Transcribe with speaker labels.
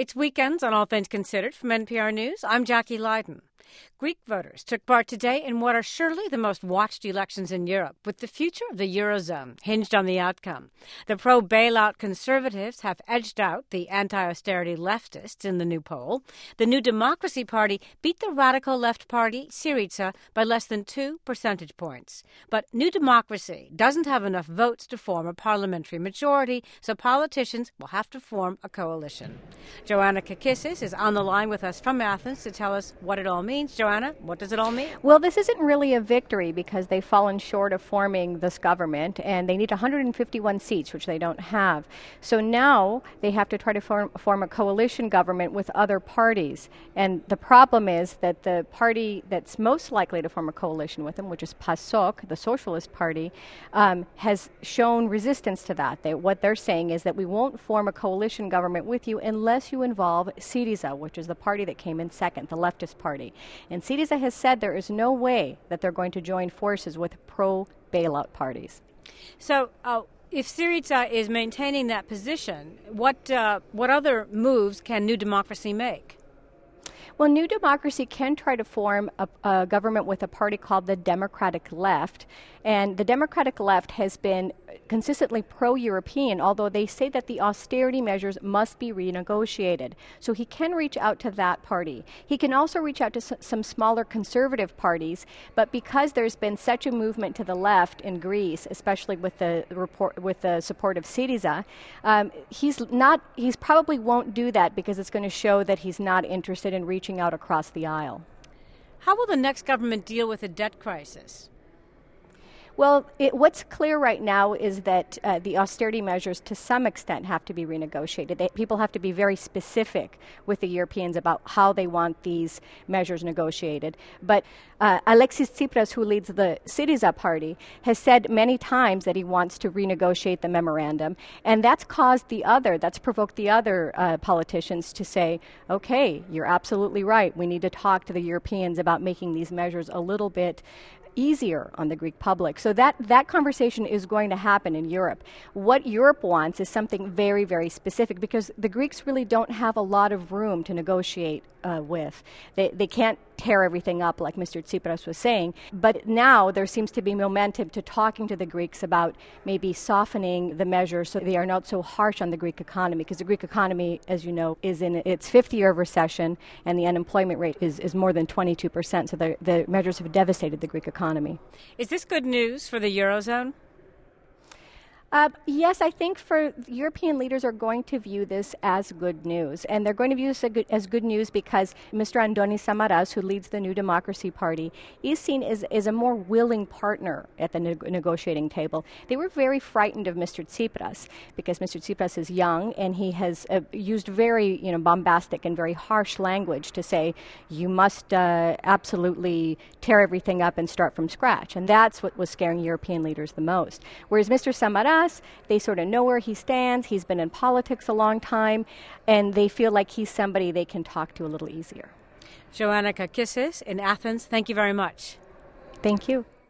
Speaker 1: It's Weekends on All Things Considered from NPR News. I'm Jackie Leiden. Greek voters took part today in what are surely the most watched elections in Europe, with the future of the Eurozone hinged on the outcome. The pro-bailout conservatives have edged out the anti-austerity leftists in the new poll. The New Democracy Party beat the radical left party, Syriza, by less than 2 percentage points. But New Democracy doesn't have enough votes to form a parliamentary majority, so politicians will have to form a coalition. Joanna Kakissis is on the line with us from Athens to tell us what it all means. Joanna, what does it all mean?
Speaker 2: Well, this isn't really a victory because they've fallen short of forming this government, and they need 151 seats, which they don't have. So now they have to try to form a coalition government with other parties. And the problem is that the party that's most likely to form a coalition with them, which is PASOK, the Socialist Party, has shown resistance to that. What they're saying is that we won't form a coalition government with you unless you involve Syriza, which is the party that came in second, the leftist party. And Syriza has said there is no way that they're going to join forces with pro-bailout parties.
Speaker 1: So if Syriza is maintaining that position, what other moves can New Democracy make?
Speaker 2: Well, New Democracy can try to form a government with a party called the Democratic Left. And the Democratic Left has been consistently pro-European, although they say that the austerity measures must be renegotiated. So he can reach out to that party. He can also reach out to some smaller conservative parties, but because there's been such a movement to the left in Greece, especially with the support of Syriza, he's probably won't do that because it's going to show that he's not interested in reaching out across the aisle.
Speaker 1: How will the next government deal with the debt crisis?
Speaker 2: Well, what's clear right now is that the austerity measures to some extent have to be renegotiated. People have to be very specific with the Europeans about how they want these measures negotiated. But Alexis Tsipras, who leads the Syriza party, has said many times that he wants to renegotiate the memorandum. And that's provoked the other politicians to say, okay, you're absolutely right. We need to talk to the Europeans about making these measures a little bit easier on the Greek public. So that conversation is going to happen in Europe. What Europe wants is something very, very specific because the Greeks really don't have a lot of room to negotiate with. They can't tear everything up like Mr. Tsipras was saying, but now there seems to be momentum to talking to the Greeks about maybe softening the measures so they are not so harsh on the Greek economy, because the Greek economy, as you know, is in its fifth year of recession and the unemployment rate is more than 22%, so the measures have devastated the Greek economy.
Speaker 1: Is this good news for the Eurozone?
Speaker 2: Yes, I think European leaders are going to view this as good news. And they're going to view this as good news because Mr. Andonis Samaras, who leads the New Democracy Party, is seen as a more willing partner at the negotiating table. They were very frightened of Mr. Tsipras because Mr. Tsipras is young and he has used very bombastic and very harsh language to say, you must absolutely tear everything up and start from scratch. And that's what was scaring European leaders the most. Whereas Mr. Samaras, they sort of know where he stands. He's been in politics a long time, and they feel like he's somebody they can talk to a little easier.
Speaker 1: Joanna Kakissis in Athens, thank you very much.
Speaker 2: Thank you.